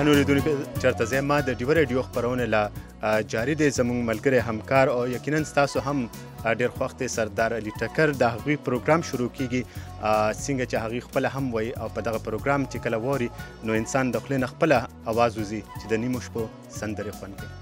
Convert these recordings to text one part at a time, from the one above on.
ګرانو لیدونکو چېرته ځای ما د ډیوه راډیو خپرونه لا جاري دی زموږ ملګری همکار او یقینا ستاسو هم ډېر خوښ دی سردار علي ټکر د هغوی پروګرام شروع کیږي څنګه چې هغوی خپله هم وایي او په دغه پروګرام چې کله واوري نو انسان د خولې نه خپله اواز وځي چې د نیمو شپو سندرې خوند کوي.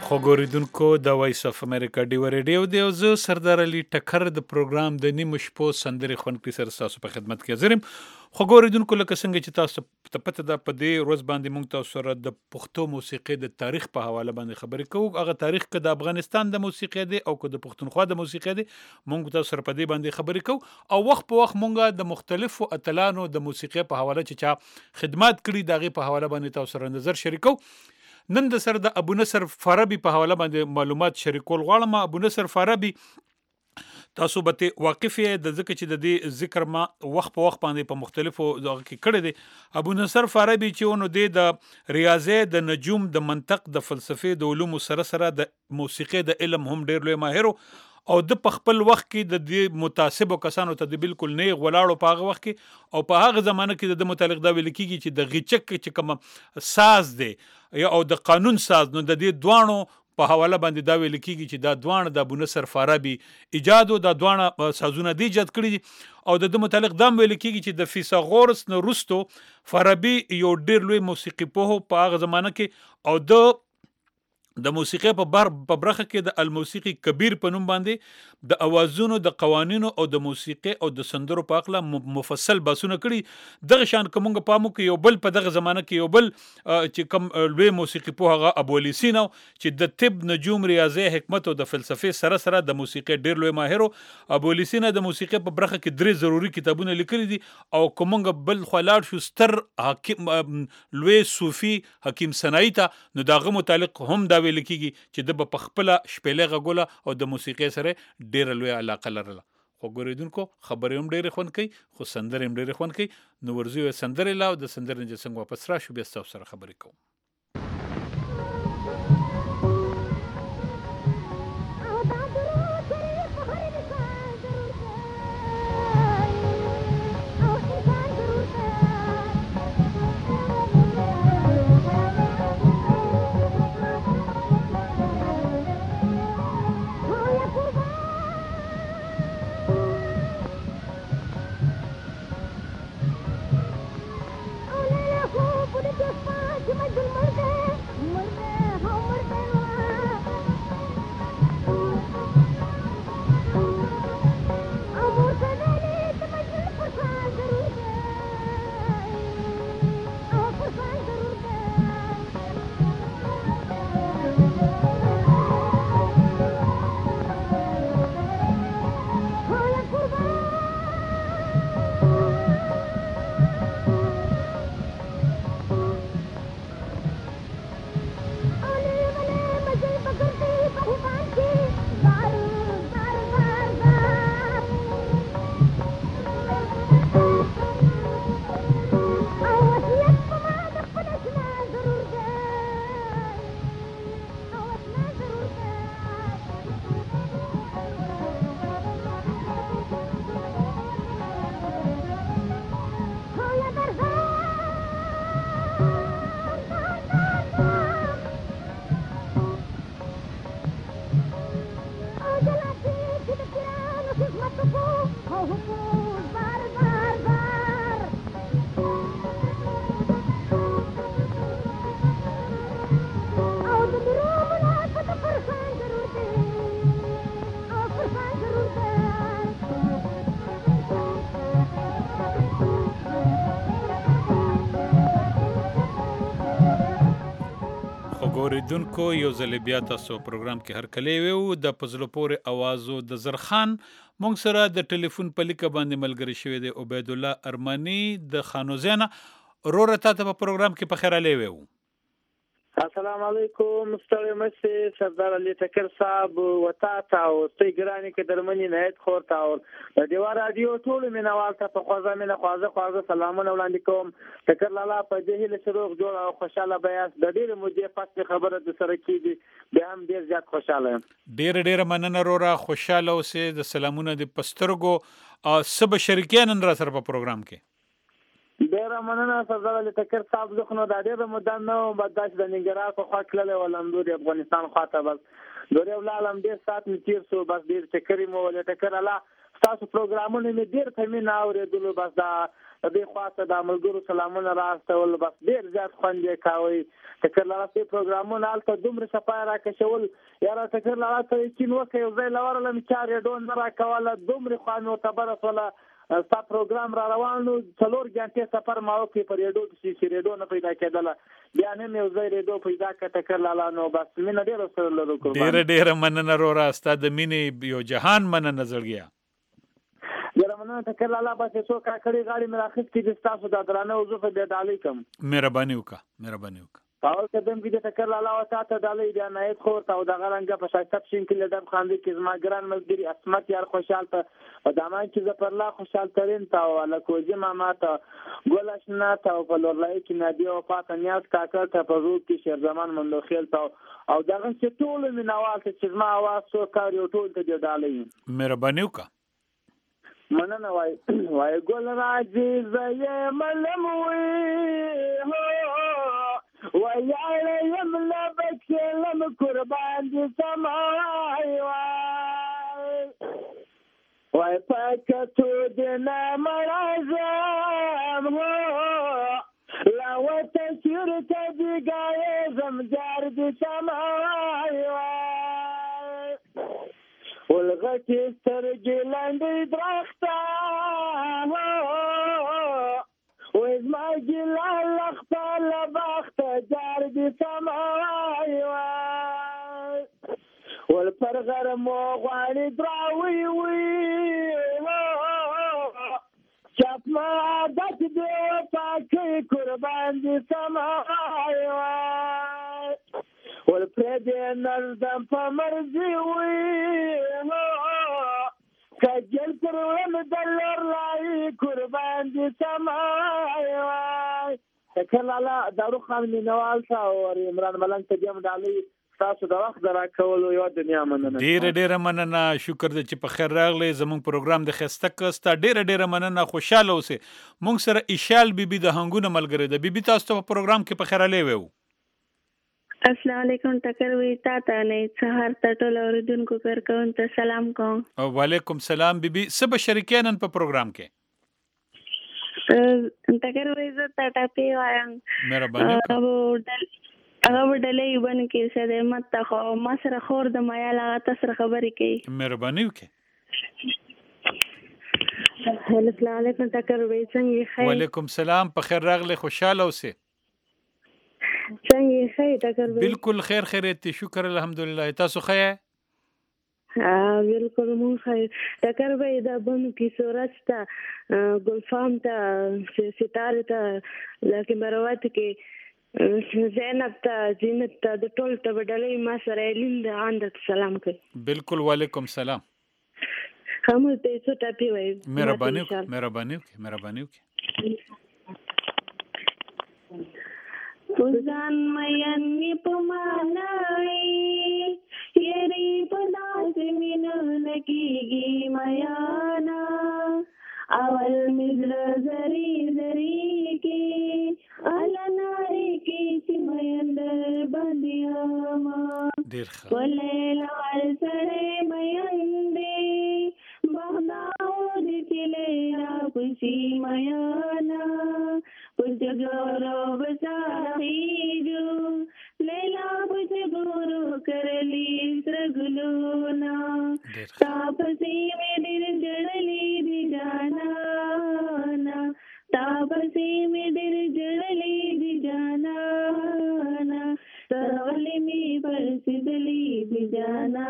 خو ګوریدونکو د وایس اف امریکا ډیو ریډیو دی او زه سردار علي ټکر د پروګرام د نیمو شپو سندرې خونکي سره تاسو په خدمت کې حاضر یم. خو ګوریدونکو لکه څنګه چې تاسو ته پته ده په دې ورځ باندې موږ تاسو سره د پښتو موسیقۍ د تاریخ په حواله باندې خبرې کوو. هغه تاریخ که د افغانستان د موسیقۍ دی او که د پښتونخوا د موسیقۍ دی موږ تاسو سره په دې باندې خبرې کوو او وخت په وخت موږ د مختلفو اتلانو د موسیقۍ په حواله چې چا خدمات کړي د هغې په حواله باندې تاسو سره نظر شریکو. نن د سر د ابو نصر فارابي په حواله باندې معلومات شریکول غواړم. ابو نصر فارابي تاسو به واقف یې د ځکه چې د دې ذکر ما وخت په وخت باندې په مختلفو ځایو کې کړی دی. ابو نصر فارابي چې ونو دی د ریاضي د نجوم د منطق د فلسفې د علومو سره سره د موسیقۍ د علم هم ډیر لوی ماهر او د په خپل وخت کې د دې متعصبو کسانو ته د بالکل نه غولاړو په هغه وخت کې او په هغه زمانه کې د متعلق دا ویل کېږي چې د غیچک چې کوم ساز دی یا او د قانون ساز نو د دې دوانو په حواله باندې دا ویل کېږي چې دا دوانه د ابو نصر فارابي ایجاد او دا دوانه سازونه دی ایجاد کړي دي او د متعلق دا ویل کېږي چې د فیثاغورس نه وروسته فارابي یو ډیر لوی موسیقي په هغه زمانه کې او د موسیقۍ په برخه کې د الموسیقي کبیر په نوم باندې د اوازونو د قوانینو او د موسیقۍ او د سندرو په اړه مفصل بحثونه کړي. دغه شان کومه پامو کې یو بل په دغه زمانه کې یو بل چې کوم لوی موسیقي په هغه ابو علي سینا چې د طب نجوم ریاضي حکمت او د فلسفې سره سره د موسیقۍ ډیر لوی ماهر. ابو علي سینا د موسیقۍ په برخه کې درې ضروري کتابونه لیکلي دي او کومه بل خلاړ شو ستر حکیم لوی صوفي حکیم سنایی ته نو دغه متعلق هم دا ویل کېږي چې د په خپل شپېلې غوله او د موسیقۍ سره ډیره لوی علاقه لرله. خو ګوریدونکو خبرې هم ډیرې خوند کوي خو سندرې هم ډیرې خوند کوي. نو ورځو یې سندرې لا او د سندرې نه څنګه واپس راشو بیا تاسو سره خبرې کوم. اوریدونکو یو ځل بیا تاسو پروګرام کې هر کله ویو د پزلو پورې اوازو د زرخان مونږ سره د ټلیفون په لیکه باندې ملګری شوی دی عبید الله ارمانی د خانوزینا روره تاسو په پروګرام کې په خیر علي ویو. السلام علیکم ستړي مشه سردار علي ټکر صاحب وتا او ستې ګرانی کې درمنې نهایت خور تا او د دیوار رادیو ټول مینوال ته په خوازه مینه خوازه سلامونه وړاندې کوم. ټکر لالا په دې له شروع جوړ او خوشاله بیاس د ډېر مودې پاتې خبره د سره کېږي بیا هم ډېر زیات خوشاله یم. ډېر مننه رورا خوشاله اوسې د سلامونه د پسترګو سب شریکان را سره په پروګرام کې. ډېر مننه سردار علي ټکر صاحب زه خو نو د ډېر مدام نه بداش د ننګرهار په خوا کړل ولم د افغانستان خواته بس دوی ولالم ډېر سات می تیر سو بس ډېر چکرې مو ولې ټکر الله تاسو پروګرامونه مې ډېر په مینه اورېدلو. بس دا د دې خواته د ملګرو سلامونه راستول، بس ډېر زیات خوند یې کاوه. ټکر لاله پروګرامونه هلته دومره صفای راکشول، یاره ټکر لاله ته یقین وکړه یو ځای لورلم چې ریډیو نه راکوله، دومره خوا مې ورته بره شوله. ستا پروګرام را روان و 4 غنټې سفر ما وکړ په ریډیو کې چې ریډیو نه پیدا کېدله. بیا نن یو ځای ریډیو پیدا کړه ټکر لاله. نو بس مینه ډېره سره لرو. ډېره مننه وروره، ستا د مینې یو جهان مننه زړګیه. ډېره مننه ټکر لاله. بس څو کاکړې غاړې مې راخیستې دي ستاسو د درانه وظیفه بیا ډالۍ کوم. مهرباني وکړه. اول قدم کې د ټکر لاله او تاسو ډالۍ بیا نهایت خور ته او د غرنګ په شایسته شین کې لدم خاندي کې زما ګران ملګری اسمت یار خوشحال ته او د امان چې ز پر لا خوشحال ترين ته او لکوجه ماما ته ګلشنا ته او په لورلای کې نادي او پاک نیاز کاکر ته په روح کې شیر زمان مندوخیل ته او دغه چې ټول مینوال چې زما आवाज سو کار یو ټول ته ډالۍ. مهرباني وکړه. مننه. وای ګل راځي زې ملموي هو ويا يملا بكلم قربان دي سماي واي فكتو دنا مرازم لا وتشير تدي جايزم جار دي سماي والغتي استرجلان دي درختا وإزما جلال أخطال بخت جار دي سماي والفرغر موغواني دراوي شاف ما عادت دي وفاكي قربان دي سماي والفريدي نردم فمرزي كجل كروم دلر لاي قربان دي سماي تکل الله دارو خان مینوال تا او عمران ملنګ ته جام ډالۍ تاسو د وخت راکولو یو دنیا مننه. ډیره مننه. شکر دې چې په خیر راغلی. زموږ پروګرام د خسته کستا ډیره مننه. خوشاله اوسئ. موږ سره ایشال بیبي د هنګونه ملګری ده. بیبي تاسو ته په پروګرام کې په خیر اله وو. السلام علیکم. ټکر وی تا نه سهار ته ټول اوریدونکو پر کوم ته سلام کوم. وعلیکم سلام بیبي. سبا شریکانن په پروګرام کې ټکر وی زه تا ټاپی وایم. مهرباني هغه ډلې ون کې سده مت خو ما سره خور د مایا لا تاسو خبرې کوي. مهرباني وکړه. السلام علیکم. ټکر وی څنګه خیر؟ وعلیکم سلام. په خیر راغلی. خوشاله اوسئ. څنګه خیر ټکر وی؟ بالکل خیریت. شکر الحمدلله. تاسو خیر؟ بالکل مون خیر. ټکر وی دا بم کې سورج ته ګلفام ته ستاره ته لکه مروت کې زینب ته زینت ته د ټول ته ډلې ما سره لیند اند سلام کوي. بالکل. وعلیکم سلام. کوم ته څه ټاپی وای؟ مهرباني وکړه. پوزان مېن په مانای یری په داس مینه نکیږي میانا اول مزر زری کې الناری کې چې مېند باندې ډیر ښه. ولې سره مېندې بهناو دې چې لیلا خوشي میانا پجګورو بساخیجو لیلا پجګورو کرلی سرګلونا تاپسی مې ډېر جړلې دي جانا تاپسی مې ډېر جړلې دي جانا سرولې مې پرسدلې دي جانا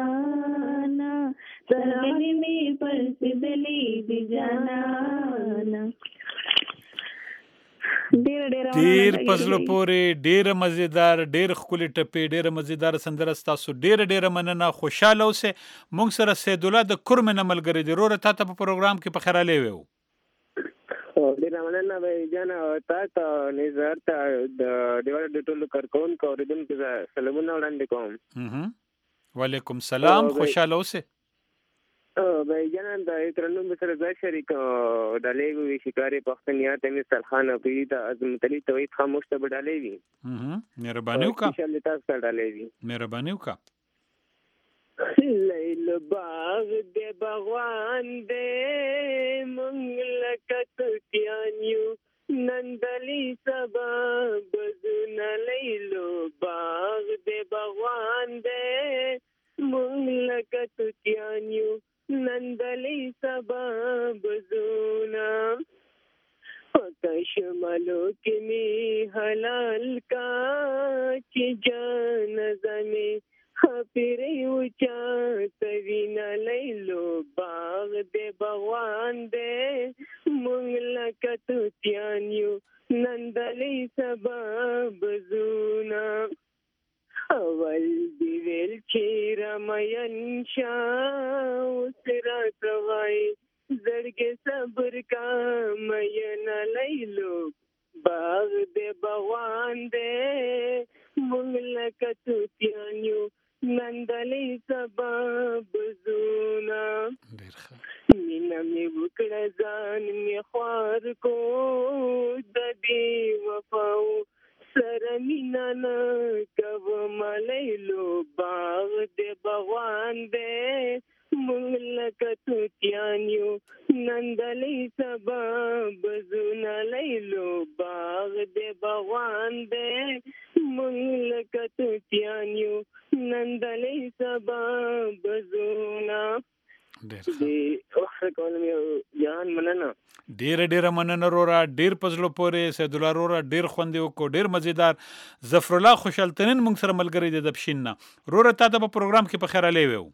سرولې مې پرسدلې دي جانا. ډیر پزلو پورې ډیر مزیدار ډیر خولي ټپې ډیر مزیدار سندره تاسو ډیر مننه. خوشاله اوسئ. موږ سره سید الله د کورمن ملګری دی. روره تاسو په پروګرام کې په خیر اله وو. ډیر مننه به جان او تاسو نظر ته د دیوال د ټولو کارکون کو اوریدونکو سلامونه وړاندې کوم. وعلیکم سلام. خوشاله اوسئ. به جان د ترنم سره ځای شریک ډالۍ وی شکاري پښتنیا ته مستر خان په دې اعظم علي توحید خاموش ته ډالۍ وی. مهرباني وکړه. انشاءالله تاسو ډالۍ وی. مهرباني وکړه. لیل باغ دې باغوان دې مونږ لکه توتیان یو نندلی سبا بزونه لیلو باغ دې باغوان دې مونږ لکه توتیان یو نندلی سبا بزونه شمالو کې می حلال کا چې جان زمي خپرې وچا توینا لیلو باغ دې باغوان دې مونږ لکه توتیان یو نندلې سبا بزونه اول دی ویل چې رمین شا وسرا توای زړګي صبر کا مېنا لیلو باغ دې باغوان دې مونږ لکه توتیان یو نندلې سبا بزونه مینا مې وکړه ځان مې خوار کو د دې وفاو سره مینا نه کوم لیلو باغ دې باغوان دې مونږ لکه توتیان یو نندلې سبا بزونه لیلو باغ دې باغوان دې مونږ لکه توتیان یو نندلې سبا بزونه دې وخت کوم یو جان مننه ډیر مننه رورا ډیر پزلو پورې سید الله رورا ډیر خوندې وکړو ډیر مزیدار ظفر الله خوشالتنین مونږ سره ملګری دی د پښیننا رورا تا ته په پروګرام کې په خیر علي وو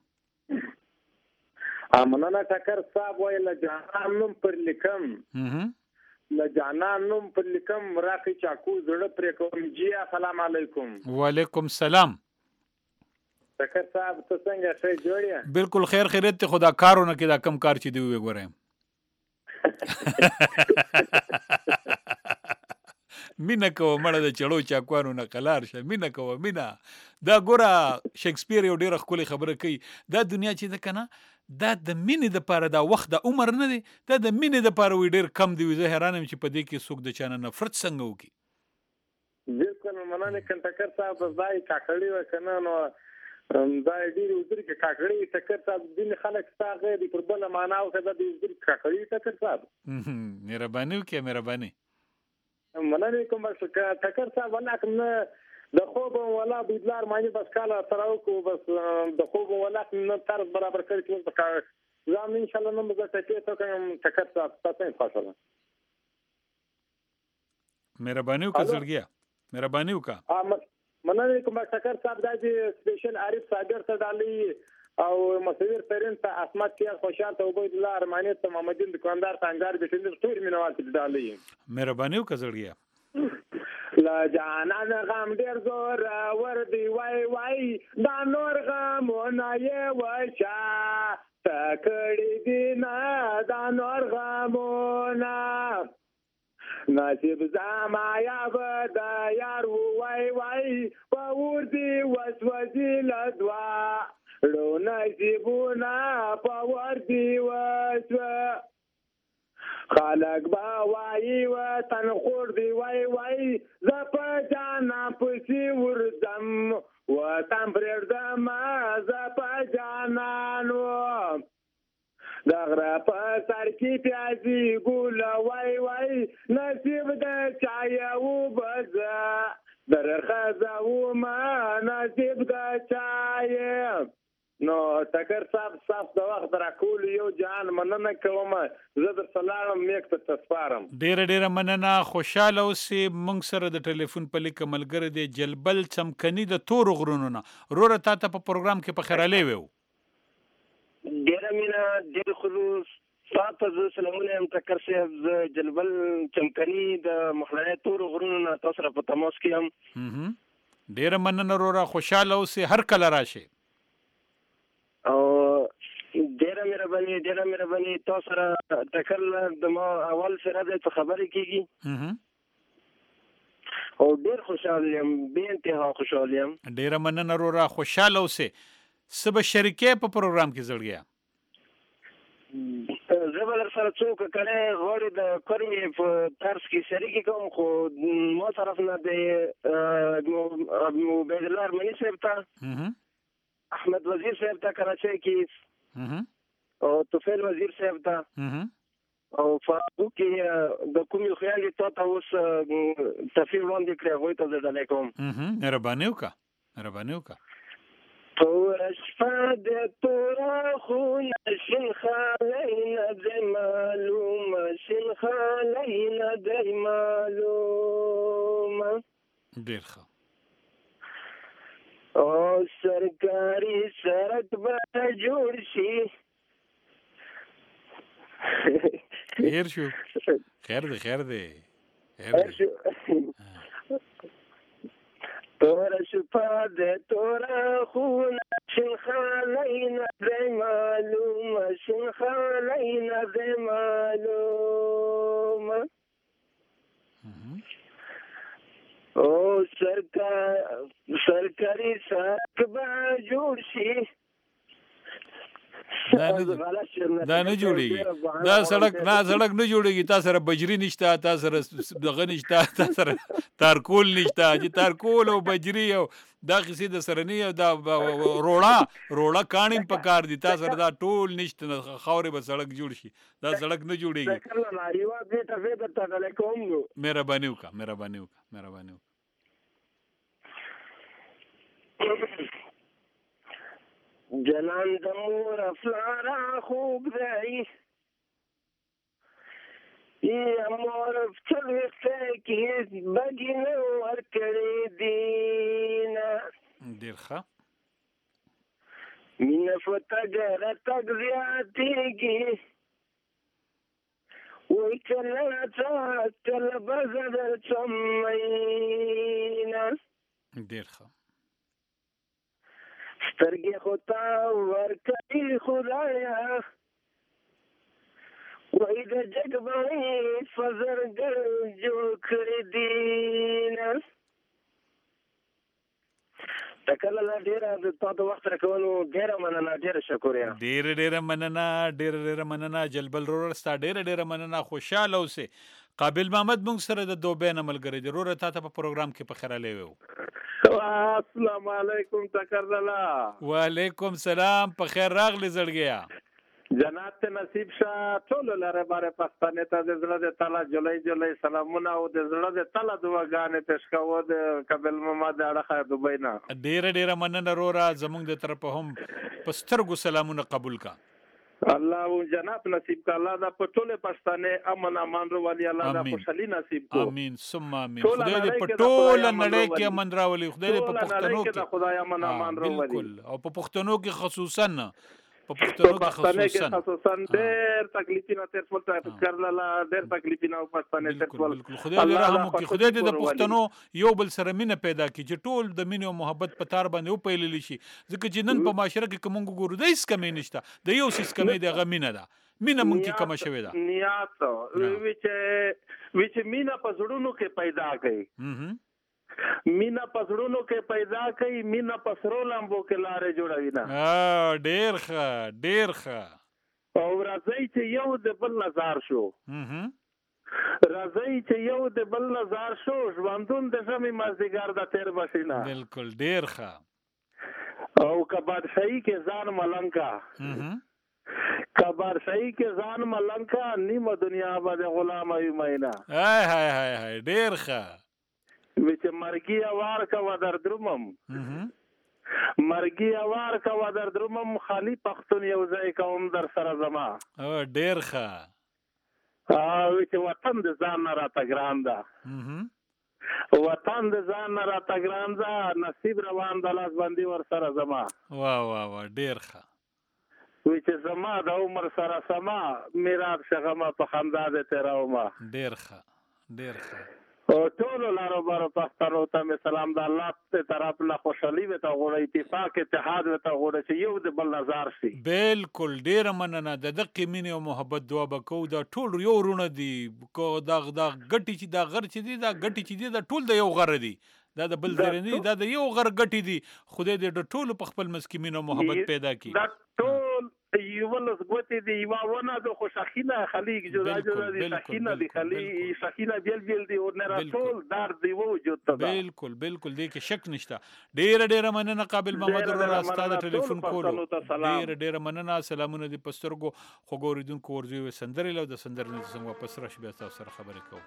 مننه ټکر صاحب وای له جانان نوم پر لیکم له جانان نوم پر لیکم راقي چاکو زړه پرې کوم جی السلام علیکم وعلیکم السلام ټکر صاحب ته څنګه ښه جوړیا بالکل خیر خیریت ته خدا کارونه کې دا کم کار چې دی وګورم مینا کوه مړه د چړو چاکوانو نه قلار شه مینا کوه مینا دا ګوره شکسپیر یو ډیره ښکلې خبره کوي دا دنیا چې ده کنه دا د مینې د پاره دا وخت د عمر نه دی دا د مینې د پاره وی ډیر کم دی زه حیران یم چې په دې کې څوک د چانه نفرت څنګه وکي بالکل مننه کنټکر صاحب ځای کاکړی وکنه نو دا ډیر وزر کې کاکړی ټکر صاحب دین خلک ساغه دی پر بل معنا او کدا دی وزر کاکړی ټکر صاحب مهرباني وکي مهرباني مننه کوم ټکر صاحب ولا کوم د خوب ولا بيدلار معنی بس کاله تراو کو بس د خوب ولا نه طرز برابر کړی چې په ځان ان شاء الله نو زه ټکي ته کوم ټکر صاحب تاسو فاصله مهرباني وکړه مهرباني وکړه مننه کوم ټکر صاحب د سپیشل عارف صابر ته ډالي او مصور پرین ته اسمت کیا خوشحال ته عبید الله ارمانی ته محمدین دکاندار څنګه به ټول مینوال ته ډالي مهرباني وکړه لا جانان غم ډیر زور ور دی وای دا نور غمونه یې وشا تکړی دی نه دا نور غمونه نصیب زما یا بد یار وای پور دی وسوسې لدوا لو نصیبونه پور دی وسو خالق با وای وطن خور دی وای زپ جانا پسی ورزم وطن پردم زپ جانانو دغره په سر کې پیازي ګول وای نصیب د چایو بز درخه زو ما نصیب د چای نو ټکر صاحب د وخت راکول یو جان مننه کوم زه در سلام میک ته تسپارم ډیر مننه خوشاله اوسې مونږ سره د ټلیفون په لیک ملګری دی جلبل چمکني د تور غرونو نه روره تا ته په پروګرام کې په خیراله وو ډیر مینا ډیر خلوص تاسو زه سلامونه ام ټکر صاحب جلبل چمکني د مخلای تور غرونو نه تاسو سره په تماس کې هم ډیر مننه روره خوشاله اوسې هر کله راشي او ډیره مهرباني تاسو سره ټکر د ما اول سره د خبرې کیږي او ډیر خوشاله یم به انتها خوشاله یم ډیره مننه رورا خوشاله اوسې سبا شریکې په پروګرام کې زړګیا زبر سره څوک کله غوړي د کرمي په طرز کې شریک کوم خو مو طرف نه د عبید الله ارمانی صاحب ته احمد وزیر صاحب ته کراچۍ کې او توفیل وزیر صاحب ته او فاروق د کومې خیال ته اوس تفسیر وړاندې کړی هغوی ته زه ډالۍ کوم. مهرباني وکړه. تور شپه د تور خونه شین خالی نه دی معلومه شین خالی نه دی معلومه. ډېر ښه. او سرکاري سړک به جوړ شي. خیر شو. خیر دی. تور شپه د تور خونه شین خالی نه دی معلومه شین خالی نه دی معلومه. او سرکاري سړک به جوړ شي. دا نه جوړیږي. دا سړک نه جوړیږي. تا سره بجری نشته، تا سره دغه نشته، تا سره تارکول نشته. چې تارکول او بجری او دا قصې د سرنی او دا روړه کاڼي په کار دي. تا سره دا ټول نشته. خاورې به سړک جوړ شي. دا سړک نه جوړیږي. مهرباني وکړه. جنان د مور افلارا خوب دی یا مور افچلوسته کی بگی نو ورکڑی دینا. دیر ښه. مینه فتګر تګ زیاتیږي وای کله بزر چمینا. دیر ښه. سترګې خو تا ورکړي خدایا وای د جګ باندې فزرګر جوړ کړی دینه. تکله لا ډیره د تاسو وخت راکولو ډیره مننه. ډیره شکریه. ډیره مننه. جلبل رور ستا ډیره مننه. خوشاله اوسې. قابل محمد مونږ سره د دوبۍ نه ملګری دی. رور تا ته په پروګرام کې په خیراله وو. السلام علیکم تکرلا. وعلیکم سلام. په خیر راغلی زړګیا. جنات نصیب شاه ټول لاره باره پښتنه ته د زړه د تعالی جلای سلامونه او د زړه د تعالی دعاګانې پېښ کوو د قابل محمد اړه دوبۍ نه. ډیره مننه رورا. زمونږ د طرفه هم په سترګو سلامونه قبول کا. الله جنات نصیب کا. الله دا په ټول پښتنه امن امان روالي. الله دا خوشالي نصیب کو. امين ثم امين. خدای دې په ټول نړۍ کې امن راولي. خدای دې په پښتنو کې خدای امن امان راولي. بالکل. او په پښتنو کې خصوصا ډېر تکلیفونه تر څو کړل. ډېر تکلیفونه او پښتنه تر څو. خدای دې رحم وکړي. خدای دې د پښتنو یو بل سره مینه پیدا کړي چې ټول د مینې او محبت په تار باندې وپیللی شي. ځکه چې نن په معاشره کې کوم ګورو د هیڅ کمی نشته. د یو سیس کمی د غمینه ده. مینه مونږ کې کم شوې ده. نیات وچ مینه په زړونو کې پیدا کړي. مینا پسړونو کې پیدا کوي. مینا پسرو لامبو کې لارې جوړوي نه. ډېر ښه. او راځي چې یو د بل نظر شو. ژوندون د ژمي مازدیګر د تیر بشینه. بالکل. ډېر ښه. او کبادشاهي کې ځان ملنګا نیمه دنیا باندې غلام وي مینا. هاي ډېر ښه. وچ مرګي اوار کا ودر درمم خالی پختون یو ځای کوم در سره زما. ډیر ښه. وچ وطن د ځان نه راته ګران ده. نصیب روان د لاس باندې ور سره زما. واه ډیر ښه. وچ زما د عمر سره سما میراب شغمه په خندا ده تیراوما. ډیر ښه. او ټول لارو بارو پښتنو ته سلام. د الله په طرف نه خوشالي وته غوړي اتفاق اتحاد وته غوړي چې یو د بل نظر شي. بالکل. ډیر مننه. د دقې مینې او محبت دعا وکړو. دا ټول یو رونه دي. کو دا غټي چې دا غر چې دي دا غټي چې دي دا ټول د یو غر دي. دا د بل ځای نه دا د یو غر غټي دي. خدای دې د ټول په خپل مسکینو محبت پیدا کړي. دا ټول یولس ګوتې دی یوه ونه د خو شخینه خلیق جدا جدا دي شخینه دي خلیق شخینه بیل بیل دي او نه راټول درد دی وجود ته بالکل دې کې شک نشته. ډیره مننه قابل محمد ورور استاد ټلیفون کولو. ډیره مننه. سلامونه دي پسترګو خو ګوریدونکو ورځي سندرې له د سندرې څنګه واپس راشي بیا تاسو سره خبرې کوو.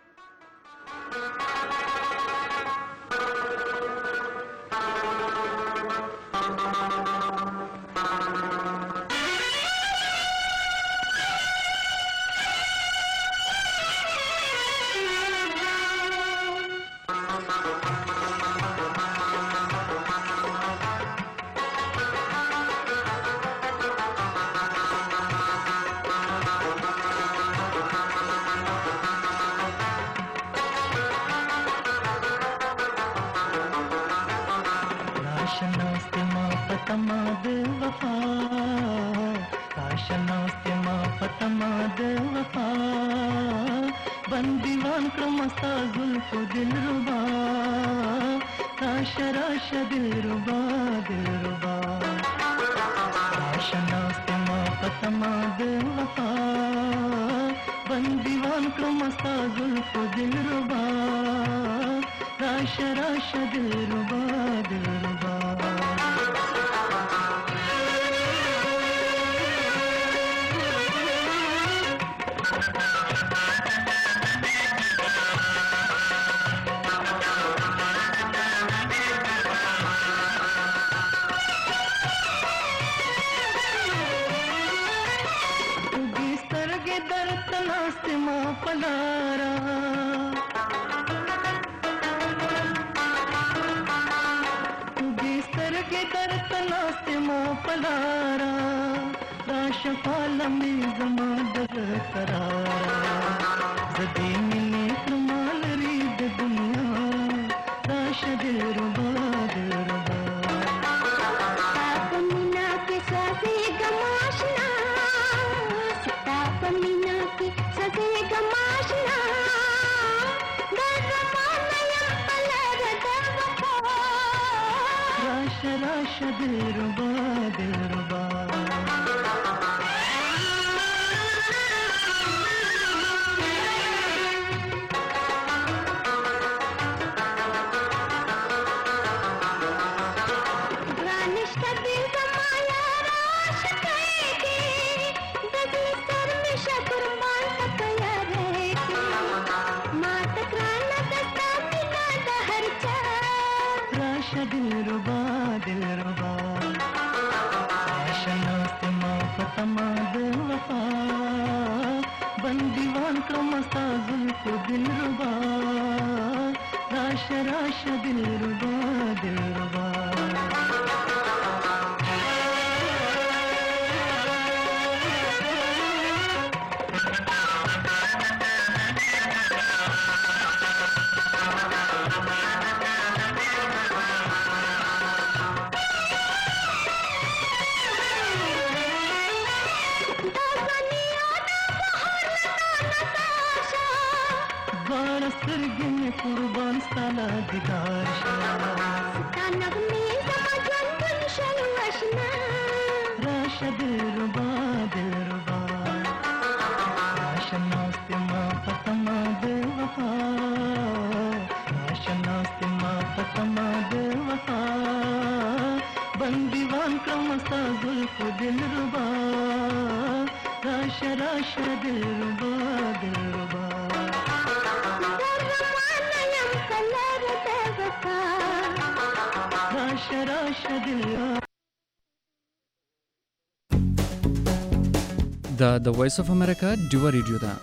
د وایس اف امریکا ډیو ریډیو ده.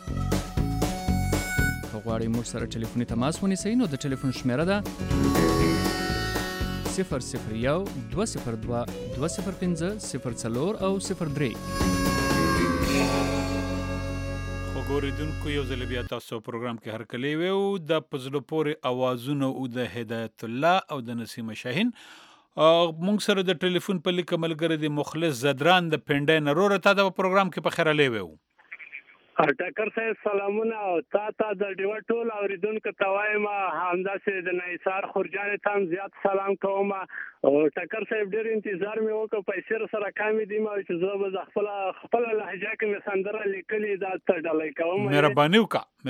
غواړئ موږ سره ټلیفوني تماس ونیسئ نو د ټلیفون شمیره ده 001 202 205 04 او 03. ګوریدونکو یو ځل بیا تاسو پروګرام کې هرکلی وو د پزلو پورې اوازونه او د هدایت الله او د نسیم شاهین. مونږ سره د ټلیفون په لیک ملګری د مخلص زدران د پنډای نرور ته د پروګرام کې په خیره لیوو. ټکر صاحب سلامونه او تا د ډیو ټول اوریدونکو ته وایم همداسې د نثار خورجان ته هم زیات سلام کوم او ټکر صاحب ډېر انتظار مې وکړ پیسې سره کامې دي ما چې زه به خپل لهجه کې مې سندره لیکلې دا ته ډالۍ کوم مهرباني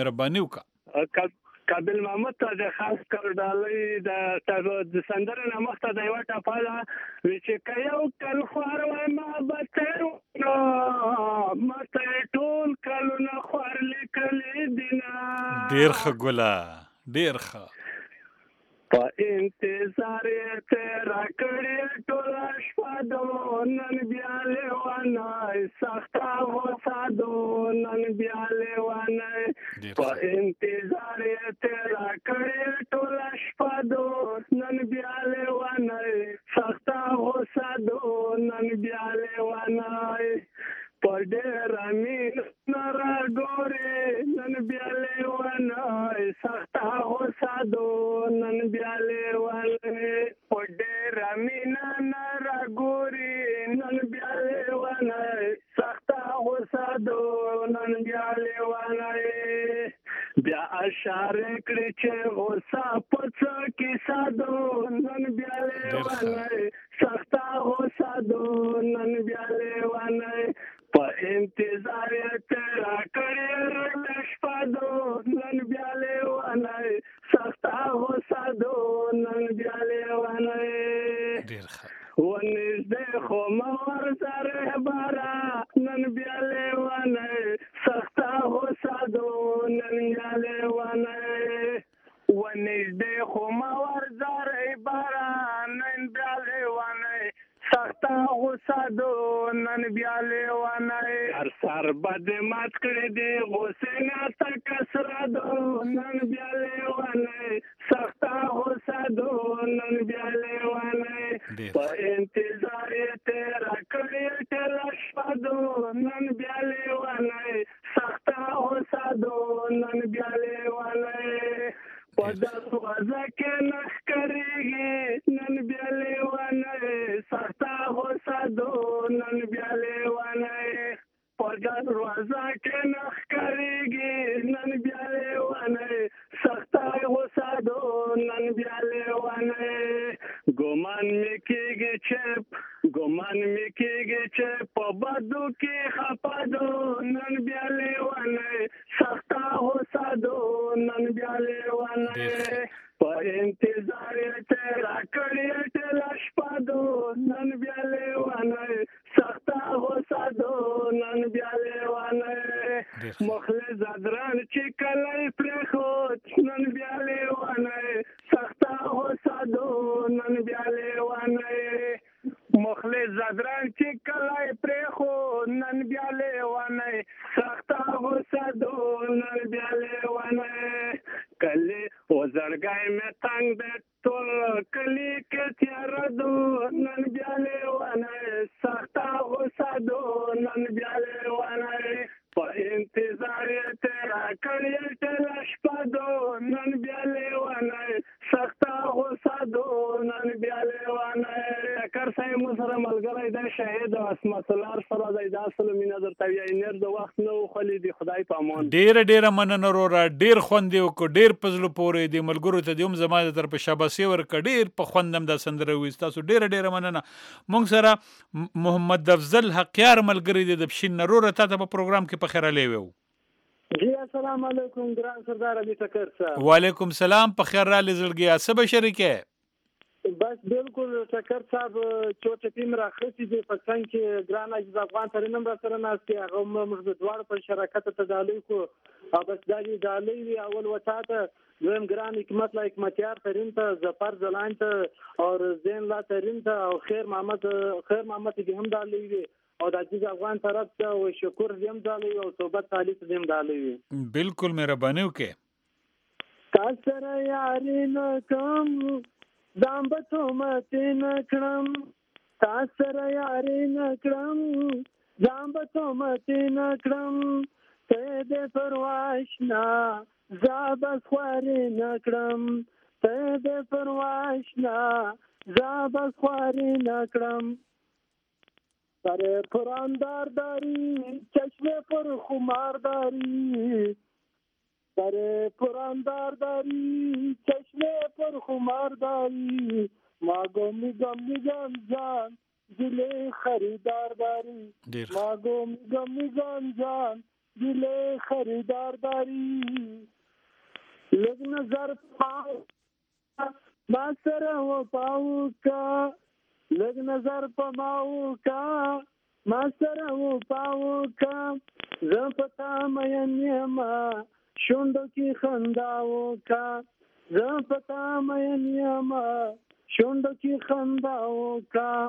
وکړه کابل محمد ته د خاص کار ډالۍ د سندره نه مخته د یو ټاپاله چې کيو کل خور ما بتر ما ته ټول کلونه خور لیکلې دینا ډیر ښه ګولا ډیر ښه په انتظار تیرا کړې ټول شپه دو نن بیا لیوانای سخته وسادو نن بیا لیوانای په انتظار تیرا کړې ټول شپه دو نن بیا لیوانای سخته وسادو نن بیا لیوانای په ډېر مين نرا ګورې نن بیا لیوانای سخته وسادو نن بیا لیوانای په ډېر مين نرا ګورې نن بیا لیوانای سخته وسادو نن بیا لیوانای بیا اشاره کړې چې غوسه پڅ کې سادو نن بیا لیوانای سخته وسادو نن بیا لیوانای په انتظار تیرا کړې شپه دو نن بیا لیوانای سخته وسادو نن بیا لیوانای ډیر ښه ونږدې خو مور سره بارا نن بیا لیوانای سخته وسادو نن بیا لیوانای ونږدې خو مور سره بارا نن بیا لیوانای سخته غوسادو نن بیا لیوانای هر سر بد مات کړې دی غوسې نه تک سرادو نن بیا لیوانای سخته غوسادو نن بیا لیوانای په انتظار تیرا کړې ټل شپدو نن بیا لیوانای سخته غوسادو نن بیا لیوانای په دروازه کې نخ کړېږي نن بیا لیوانای سخته غوسادو نن بیا لیوانای په دروازه کې نخ کړېږي نن بیا لیوانای سخته غوسادو نن بیا لیوانای ګمان مې کېږي چې په بدو کې خپادو نن بیا لیوانای سخته غوسادو نن بیا لیوانای په انتظار تیرا کړې ټل شپه دو نن بیا لیوانای سخته غوسادو نن بیا لیوانای مخلص ادران چې کله پرېښود نن بیا لیوانای سخته غوسادو نن بیا لیوانای مخلص ادران چې کله پرېښود نن بیا لیوانای سخته غوسادو نن بیا لیوانای کله وزړګای مې تنگ د ټول کلی کې تیار دو نن بیا لیوانای سخته غوسادو نن بیا لیوانای په انتظار تیرا کړې ټل شپه دو نن بیا لیوانای سخته غوسادو نن بیا لیوانای کار صاحب مو سره ملګری د شهید اسمت الله سره د اصل مینه درته وی نر د وخت نو خلی دی خدای په امان ډیر مننه رورا ډیر خوند یو کو ډیر پزلو پورې دی ملګرو ته دیوم زماده تر په شاباسي ور کډیر په خوندم د سندره وې تاسو ډیر مننه مونږ سره محمد افضل حقیار ملګری دی د بشین رورا ته په پروګرام کې په خیر لیوو جی السلام علیکم ګران سردار علي ټکر صاحب وعلیکم السلام په خیر را لزړګیا سبا شریکه بس بالکل ټکر صاحب چوټ ټیم راخصي دي په څنګه کې ګران عزیز افغان ترنم را سره ناستي هغه موږ د دوړ په شراکت ته دالي کو او بس دالي وی اول وټاته زم ګران حکمت لا حکمتیار ترین ته ظفر زلان ته اور زین لا ترین ته او خیر محمد کې هم دالي وی او د عزیز افغان طرف ته او شکر زم دالي او صحبت تعالی زم دالي وی بالکل مهرباني وکړه تاسو یاري نه کوم ځان به تومت نه کړم تاسو یاري نه کړم ځان به تومت نه کړم ته دې پرواشنا زاب خواري نه کړم ته دې پرواشنا زاب خواري نه کړم سر پراندار داری چشم پر خمار داری سر پراندار داری چشم پر خمار داری ماگو میگم جان دل خریدار داری ماگو میگم جان دل خریدار داری لگ نظر پاو ما سره و پاو کا لگ نظر پماو کا ما سره و پاو کا زم پتا مین یما شوندو کی خنداو کا زم پتا مین یما شوندو کی خنداو کا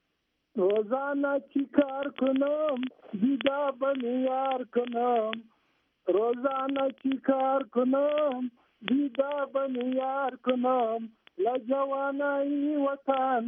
روزانه چی کار کنم دیدا بنیار کنم روزانه چی کار کنم دیدا بنیار کنم لجوانای وطن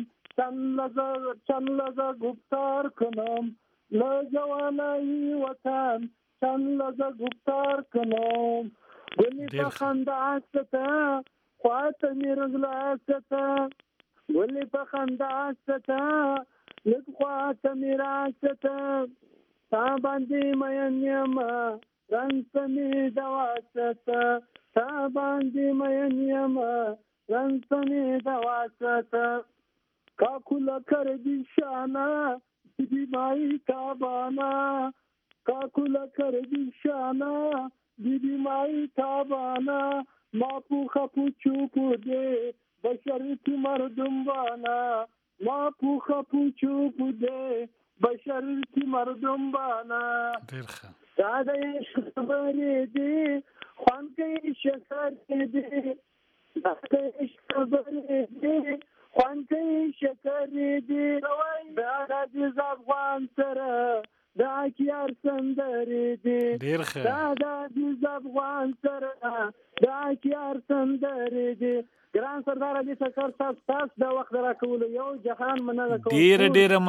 چند لزا گفتار کنم لجوانای وطن چند لزا گفتار کنم گلی پخند آستا خوات میرزل آستا گلی پخند آستا لدخوات میراستا تا باندی مین یما رنسنی دواستا تا باندی مین یما رنسنی دواستا کاکولا کردی شانا دیدی مای تابانا کاکولا کردی شانا دیدی مای تابانا ما پوخا پوچو پوده بشرتی مردم بانا ما پوخا پوچو پوده بشرتی مردم بانا دادا عشق خبری دی خوانکه شکر دی دادا عشق خبری دی خوانکه شکر دی دادا دیز افغان سره دا کیار سندری دی دادا دیز افغان سره دا کیار سندری دی ګران سردار علي ټکر صاحب تاسو د وخت راکولو یو جهان مننه کوم ډیره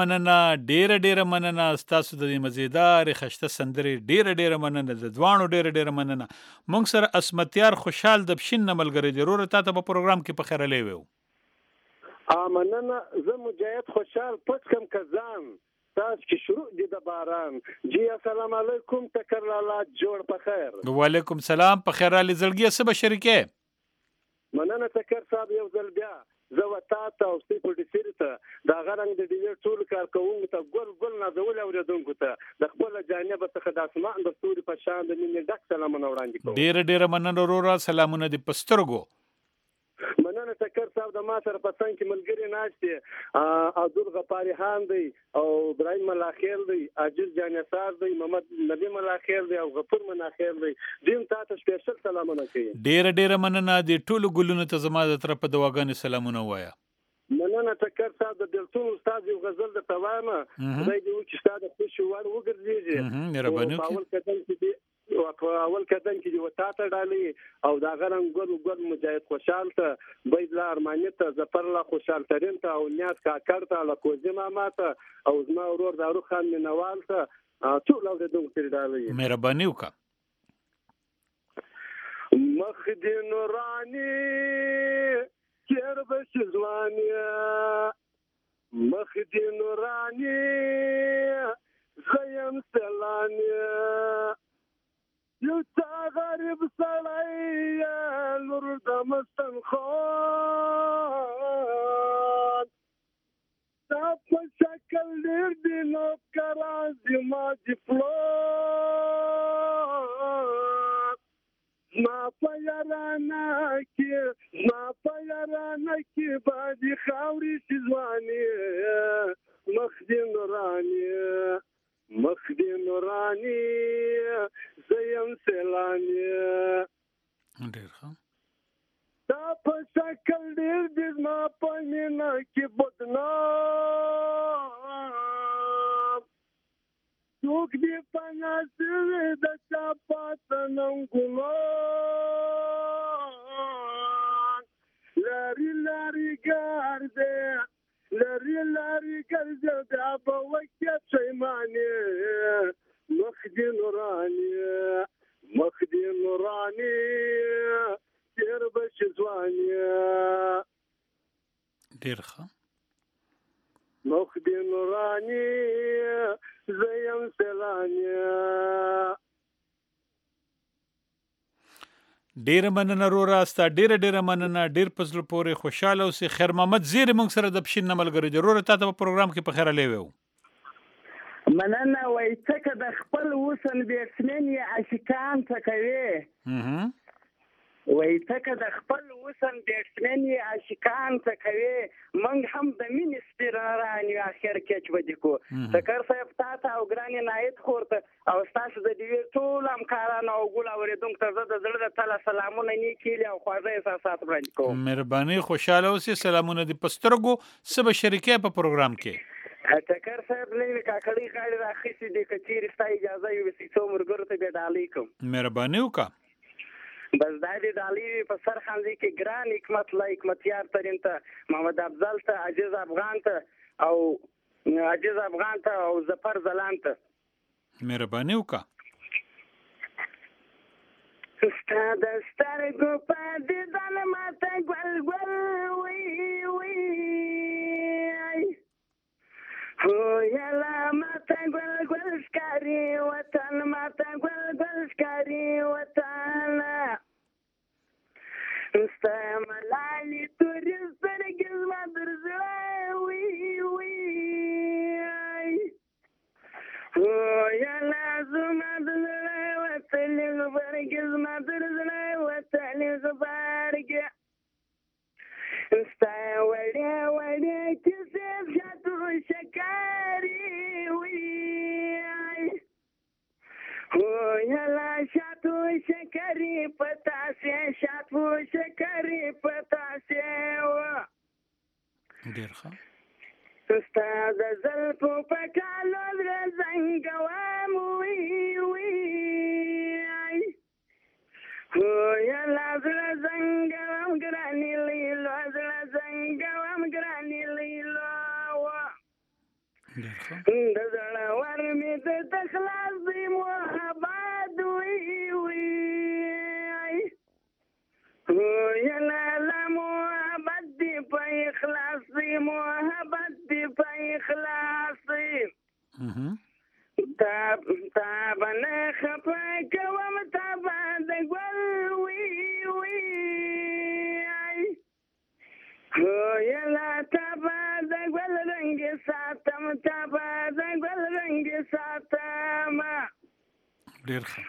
مننه تاسو د مزیدار خشته سندرې ډیره مننه د ځوانو ډیره مننه مونږ سره اسمتیار خوشحال د بشین ملګری ضرور تاسو په پروګرام کې په خیر لیوو مننه زه مجاهد خوشحال پټ کم کزان تاسو کې شروع دي د باران جی السلام علیکم تکر لاله جوړ په خیر وعلیکم سلام په خیر علي زړګي سبا شریکه مننه تکر صاحب یو ځل بیا زه وتا ته او سپی پروډوسر ته دا غرنګ د دې ټول کار کوم ته ګل نازول اوریدونکو ته د خپل جانب څخه د اسمان د ستوري په شان د مين ډک سلامونه وړاندې کوم ډیره مننه ورور سلامونه د پسترګو مننه تکر صاحب د ما سره په څنګ کې ملګری ناشته عبدل غفاری خان دی او ابراهیم ملاخیل دی عاجز جانصار دی محمد نبی ملاخیل دی او غفور ملاخیل دی دیم تاسو سپیشل سلامونه کوي ډیره مننه د ټولو ګلونو ته زما د طرف په دواګانې سلامونه وایا مننه تکر صاحب د دلتون استاد یو غزل د توامه دای دی چې استاد خوشو ور وګرځي مهرباني په اول قدم کې دی وتا ته ډالي او دا غرم ګل مجاهد خوشحال ته بيدلا ارمانیت ته ظفر الله خوشحال ترين ته او نیاز کاکړ ته لکوزي ماما ته او زما ورور دارو خان منوال ته ټول اورېدونکو ته ډالي مهرباني وکړه مخ دې نوراني چیر بش ځواني مخ دې نوراني زیم سلاني یو تا غریب سړی لور د مستن خان تا په شکل ډېر دی نو کران زما جفلان زما په یارانه کې باندې خاورې شي ځواني مخ دې نوراني زیم سیلانی ډیر ښه دا په شکل ډیر د ما په مینا کې بدنام څوک دې په نازوي د چا پاتنم ګمان لاري ګرځه بیا به وکړه شیمانې مخ دې نوراني تیر به شي ځواني ډېر ښه مخ دې نوراني زیم سلاني. ډیره مننه رورا ستا ډیره مننه ډیر پزله پورې خوشاله اوسې. خیر محمد زیری موږ سره د پښین نه ملګری دی. رورا تا ته په پروګرام کې په خیر لیوو مننه. وای څکه د خپل وسن بیټسمن یې عاشقان څه کوي. وای څکه د خپل وسن بیټسمن یې عاشقان څه کوي. موږ هم د مینې سپیران یو اخر کېچ ودی کو. ذکر صاحب تاسو او ګرانی نایت خورته او تاسو د دې ټول همکارانو او ګول اوریدونکو ته زه د زړه د تعالی سلامونه نیکیلی او خواږه احساسات وړاندې کوم. مهرباني خوشاله اوسې. سلامونه دي پسترګو سبا شریکه په پروګرام کې. ټکر صاحب لې کاکړی غاړي راخېسي د کچیر ستا اجازه یو څو مرګرو ته به ډالې کوم. مهرباني وکړه. بس دا دې ډالې په سر خانځي کې ګران حکمت لا حکمتیار ترين ته محمد افضل ته عزیز افغان ته او ظفر زلان ته مهرباني وکړه. ستا د سترګو په دیدن ماته ګل ګل وی هو یلا ماته ګل ګل ښکاري وطن ماته ګل ګل ښکاري وطن ستا ملالې تورې سترګې زما در زړه وی هو یلا زما د زړه وتلې غبرګې زما در زړه وتلې غبرګې ستا وړې کیسې شاتو شکاري وی هو یلا شاتو شکاري پتاسې شاتو شکاري پتاسې ډېر ښه. ستا د زلفو په کالو زنګوم وی هو یلا زړه زنګوم ګرانې لیلو زړه زنګوم ګرانې لیلو د زړه ور مې د خلاص دی محبت وی هو یلا لا محبت دی په اخلاص دی محبت دی په اخلاص دی تا بنه خپه کوم تا باندې ګل وی هو یلا تا باندې ګل رنگ ساتم تا باندې ګل رنگ ساتم. ډېر ښه.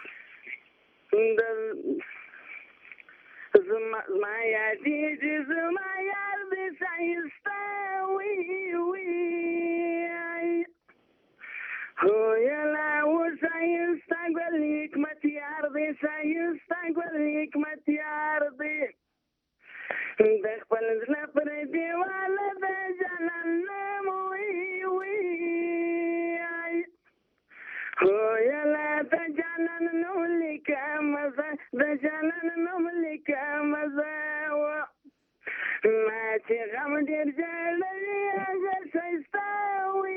زما یادېږي زما یار دې ښایسته وی هو یلا ښایسته ګل حکمتیار دې ښایسته ګل حکمتیار دې د خپل زړه پر دیواله د جانان وی هو یلا د جانان نو لیکم زه د جانان نو لیکم زه ما چې غم ډېر جړلې هغه ښایسته وی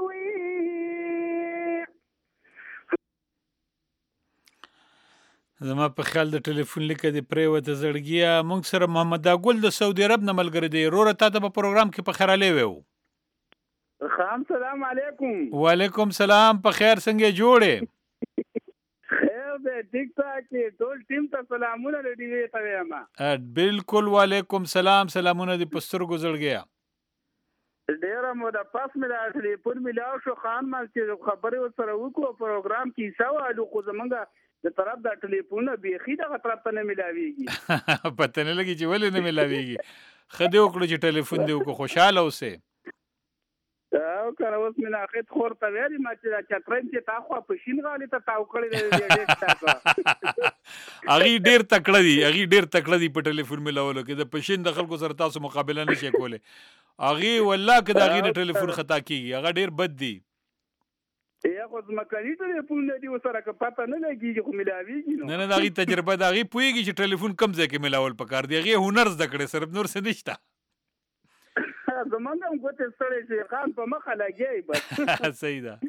زما په خیال د ټلیفون لیکه دی پریوته زړګیا. موږ سره محمد اګل د سعودي عرب نه ملګری دی. روره تا ته په پروګرام کې په خیر لیوو. خام سلام علیکم. وعلیکم سلام. په خیر څنګه جوړې؟ خیر دې ټیک ټاک کې ټول ټیم ته سلامونه لري ته وایم. بالکل وعلیکم سلام. سلامونه دې پستر گزړګیا. ډیره مو د پاس مې د ټلیفون ملاو شو خان ما چې خبرې سره وکړو پروګرام کې سوالو خو زمونږه د طرف د ټلیفون بیخي دغه طرف ته نه ملاويږي. پته نه لګي چې ولې نه ملاويږي. خدای وکړو چې ټلیفون دی وکړو خوشاله اوسه. او کنه اوس مې اخر خور ته ویلي ما چې چترین چې تاخوا پښین غالي ته تاو کړی دی ډېر تاکو. اغي ډېر تکړه دی په ټلیفون ملاولو کې د پښین د خلکو سره تاسو مقابله نشي کولای. اغي والله که د اغي ټلیفون خطا کیږي هغه ډېر بد دی. یا خو زمکاني ټلیفون دی وسره که پته نه لګیږي خو ملاويږي نو. نه اغي تجربه د اغي پويږي چې ټلیفون کم ځای کې ملاول پکار دی. اغي هنر زده کړي صرف نور څه نشته. زمونږ هم ګوتې ستړی شي خان په مخه لګي بس. صحیح ده.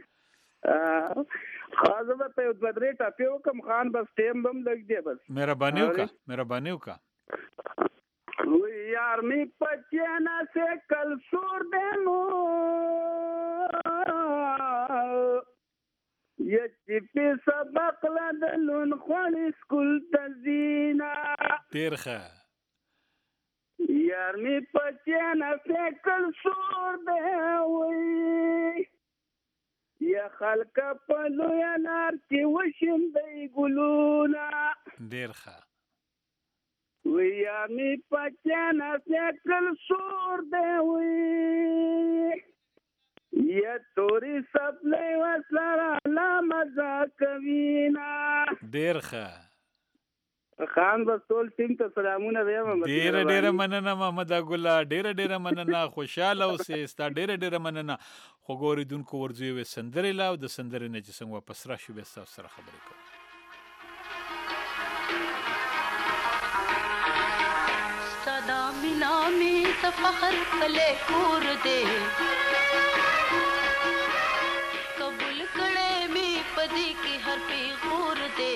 خاصه به په بدرې ټاپې وکم خان بس ټیم بم لګ دی بس. مهرباني وکړه. وی یار می پچینا سے کل سور دینو چې په سبق لا د لون خوړ سکول ته زینا ډیر ښه یار می پچانا فکر سور دی وای یا خلک په لوی نار کې وشم دی ګلونا ډیر ښه ویا می پچانا فکر سور دی وای یا توري سپلې وسره لا مزه کوینا ډیر ښه خان بس ټول ټیم ته سلامونه وایم ډیر مننه محمد ګل ډیر مننه خوشاله اوسې ستا ډیر مننه خو ګوریدونکو ورځي و سندرې لا او د سندرې نه چې څنګه واپس راشو به تاسو سره خبرې کوم صدا مینا می تفخر کله کور دے قبول کړه می پدی کی هر پی غور دے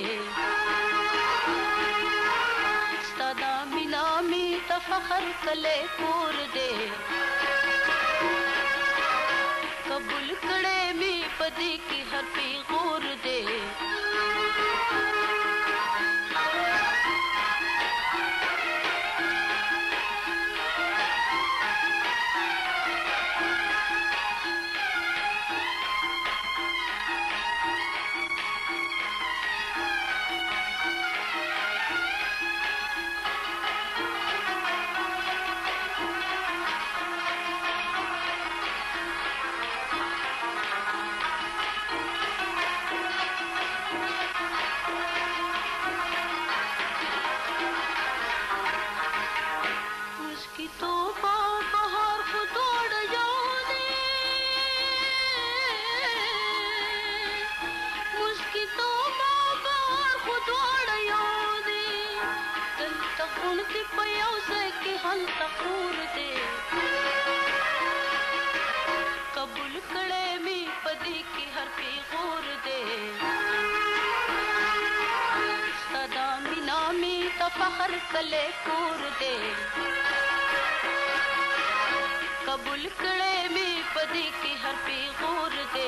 صدا مینا می تفخر کله کور دے قبول کړه می پدی کی هر پی غور دے فخر کله کور دے قبول کړه می پدې کې هر پی غور دے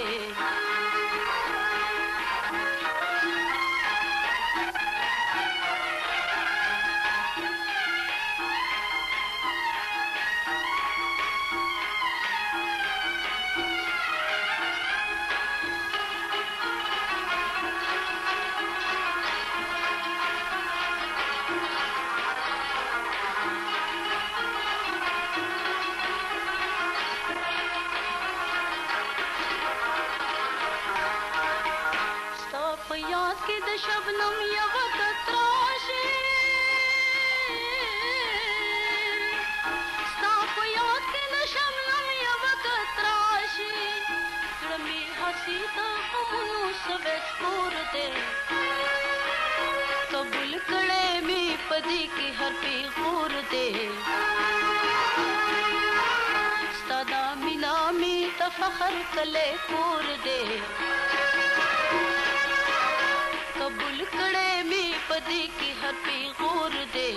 शबनम यवत त्राशे स्ताप याद के न शबनम यवत त्राशे रमी हसी तो हमनु सबे स्कोर दे कबूल कड़े में पदी की हर पी खूर दे सदा मिना में तफखर कले खूर दे कबूल कड़े में पदी की हर पी गौर दे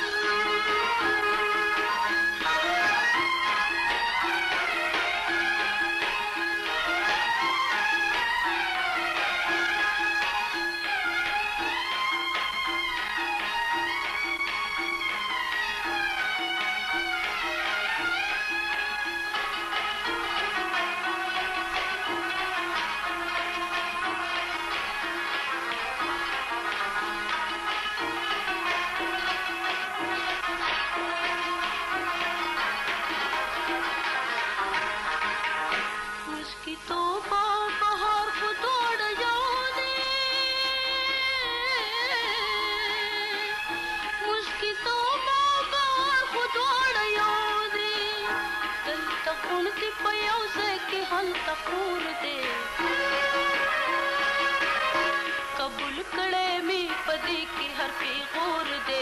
कबूल कड़े में पदी की हर पी गौर दे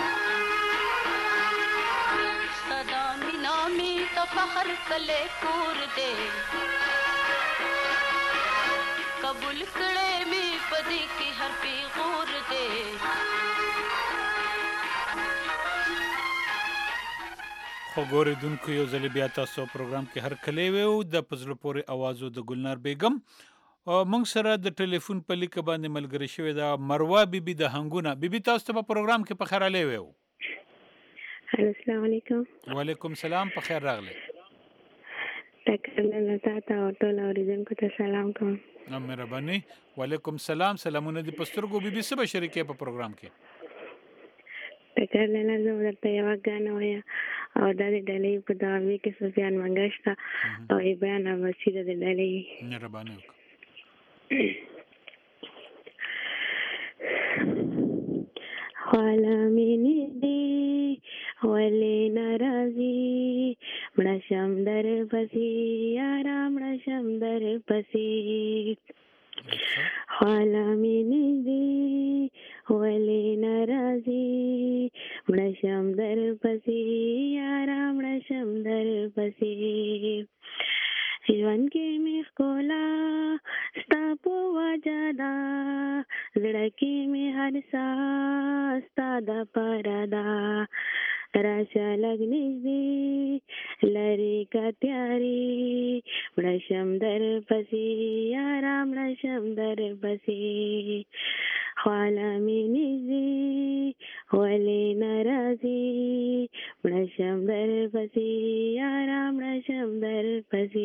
सदा मिना में तफखर कले कूर दे कबूल कड़े में पदी की हर पी गौर दे خو ګوریدونکو یو ځل بیا تاسو پروګرام کې هر کلی وو د پزله پورې اوازو د ګلنار بیگم مونږ سره د ټلیفون په لیک باندې ملګری شوې ده مروه بیبي د هنګونه. بیبي تاسو ته په پروګرام کې په خیر علي وو. السلام علیکم. وعلیکم سلام، په خیر راغلی. تکرر تاسو او ټول اوریدونکو ته سلام کوم. مهرباني. وعلیکم سلام، سلامونه دي پسترګو. بیبي څه به شریکې په پروګرام کې؟ تکرر نه زه درته یو غاڼه وایا او د دې ډلې په داوی کې سفیان منګشتا او بیان مسجد د ډلې. مهرباني وکړه. خواله مینې دی ولې ناراضي مړه شم در پسې یاره مړه شم در پسې. خواله مینې دی ولې ناراضي مړه شم در پسې یاره مړه شم در پسې. ژوند کې مې ښکلا ستا په وجه ده زړه کې مې هر ساه ستا دپاره ده. راشه لږ نږدې لرې که تیارې مړه شم در پسې یاره مړه شم در پسې. خواله مې نږدې ولې ناراضي مړه شم در پسې یاره مړه شم در پسې.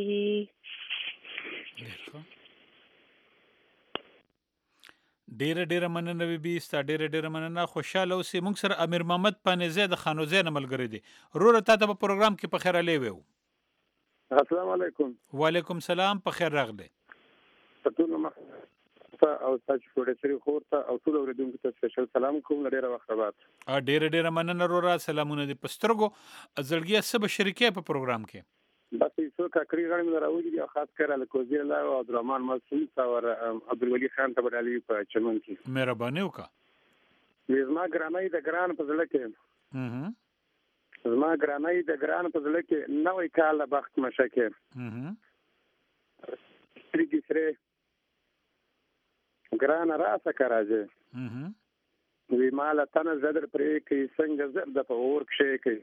ډیره مننه بیبي، ستا ډیره مننه. خوشاله اوسې. موږ سره امیر محمد پانیزی د خانوزی نه ملګری دی. وروره تا ته په پروګرام کې په خیر علي وو. السلام علیکم. وعلیکم سلام، په خیر راغلی. ټول او تاسو پروډوسر خور ته او ټول اوریدونکو ته سپیشل سلام کوم. ډیره وخت بعد ډیره مننه وروره. سلامونه دي پسترګو. زړګیا څه به شریکې په پروګرام کې؟ بس څو کاکړي غړي مې راوړي دي، خاص کر الکوزی الله او عبدالرحمن مسعود او عبدالولي خان ته بدالي په چمن کې. مهرباني وکړه. زما ګرانۍ د ګران په زړه کې زما ګرانۍ د ګران په زړه کې نوې کال بخت مشکه سترګې سره ګران راسه کراځي وی مال تنه زدر پرې کې څنګه زر د په اور کې کوي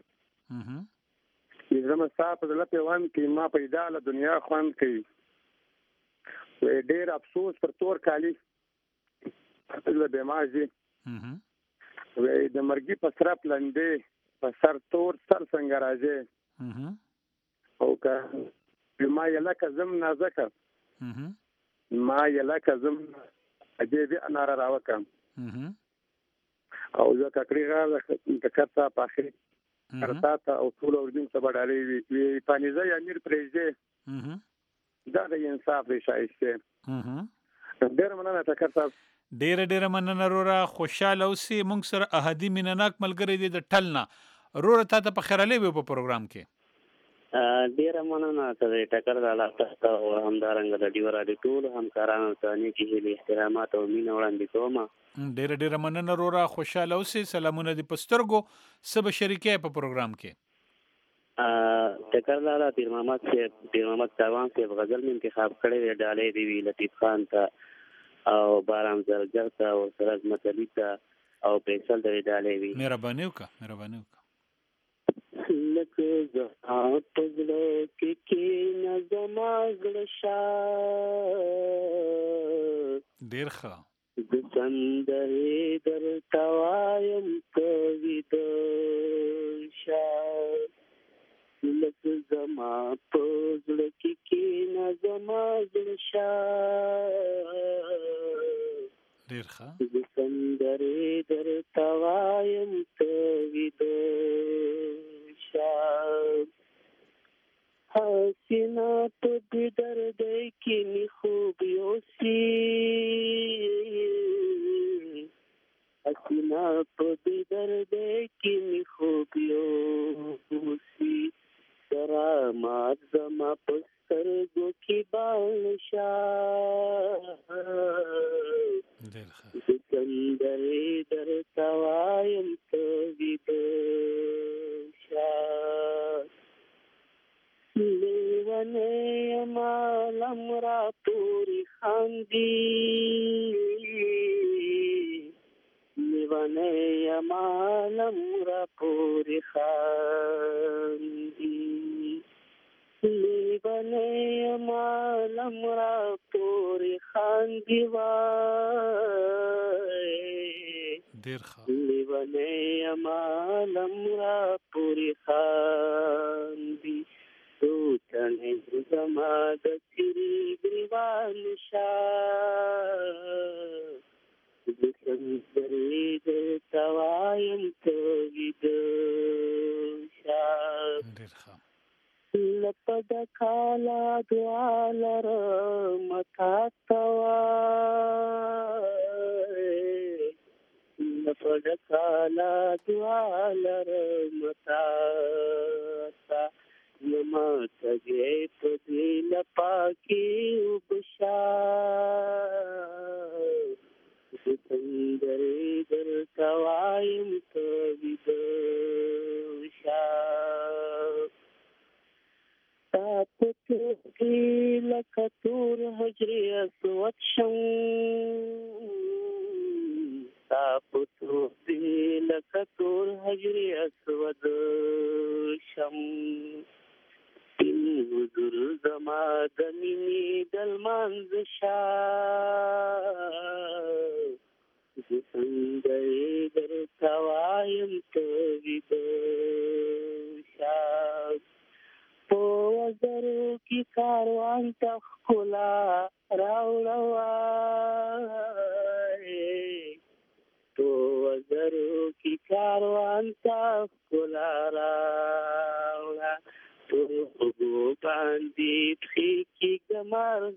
زما صاحب د لپاره وان کې ما پیدا له دنیا خوان کوي. وې ډېر افسوس پر تور کالی د بیماري وې د مرګي په سر پلندې په سر تور سر څنګه راځي او که ما یلا کزم نازکه ما یلا کزم اجې دې انار راوکم او زه ککړی غاړه د کټه په اخر کرتا او ټول اوردین څه بدالي وی پانیزه امیر پرېځه دا د انصاف شایسته. ډېر مننه تکرتا. ډېر مننه رورا. خوشاله اوسې. مونږ سره احدی مینناک ملګری دی د ټلنا. رورا تا ته په خیر علي په پروګرام کې. ډېر مننه ته ټکر د علاقه او همدارنګ د ډیورا د ټول همکارانو ته نیکی هیلې احترامات او مینه وړاندې کوم. ډېر مننه رورا. خوشاله اوسې. سلامونه دي پسترګو. څه به شریکې په پروګرام کې؟ ټکر لاله پیر محمد کاروان صاحب غزل مې انتخاب کړی دی. ډالۍ دی وی لطیف خان ته او بارام زرګر ته او سراج مطلبي ته او فیصل د ډالۍ وی. مهرباني وکړه. لکه زه په زړه کې نظما زړه شاه ډېر ښه د سندرې در توایم کوي د شاه لکه زما په زړه کې نظما زړه شاه ډېر ښه د سندرې در توایم کوي د حسینا تو دی درد کی می خوب یوسی حسینا تو دی درد کی می خوب یوسی کرامات زما پستر گو کی بالشا سندری در توایم تو وید لیوانه مالم را پوری خاندی لیوانه مالم را پوری خاندی لیوانه مالم را پوری دیوای ډیر ښه لیونه امالم را پوری خان دی تو تنه زما د سری ګریوان شاه د سندرې د توایم ته وید شاه ډیر ښه لپد کالا دعا لرم تا توای لپد کالا دعا لرم تا یما تګې په دې لپاکي وبشا سندرې در توایم ته وید شا تاپتې لکه تور حجرې اسود شم تاپتې لکه تور حجرې اسود شم تین حضور زما د مینې د لمانځ شاه سندرې درته وایم ته ویده شاه په وزرو کې کاروان ته ښکلا راوړه وای په وزرو کې کاروان ته ښکلا راوړه په اوږو باندې پښې کېږده مرغ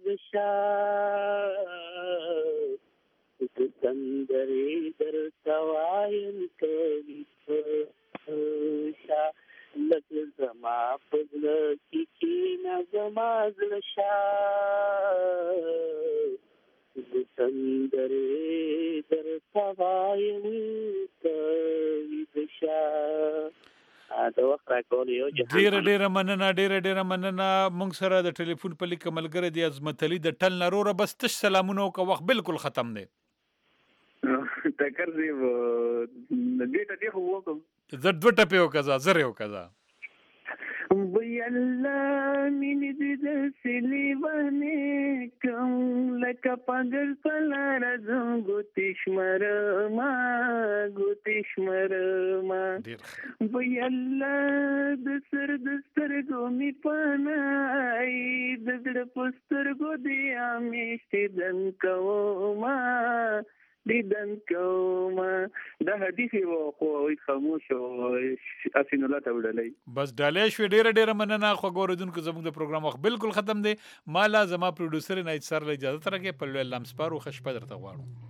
شاه سندرې درته وایم ته ویده شاه لږ زما په زړه کې کښېنه زما زړه شاه سندرې درته وایم ته ویده شاه د وخت راکول یو ډیره مننه مونږ سره د ټلیفون په لیک ملګری دی عظمت علي د ټل نروره بس تش سلامونه وکړه وخت بالکل ختم دی ټکر دی دې ته خو وکم زه دوه ټپې وکړه زه وکړه وی الله مینې دې د سلیوانې کوم لکه پګل پلار زم ګوتې شمرما وی الله د سر د سترګو می پنای د زړه په سترګو دې همیشته دن کوما دیدن کوما دا حدیث و خو خاموش او اسین الله ته وړلای بس ډالې شو ډیره مننه خو ګوردونکو زموږ د پروګرام وخت بالکل ختم دی مالا زما پروډوسر نایت سر له اجازه ترکه په لمس پارو خشپه درته غواړم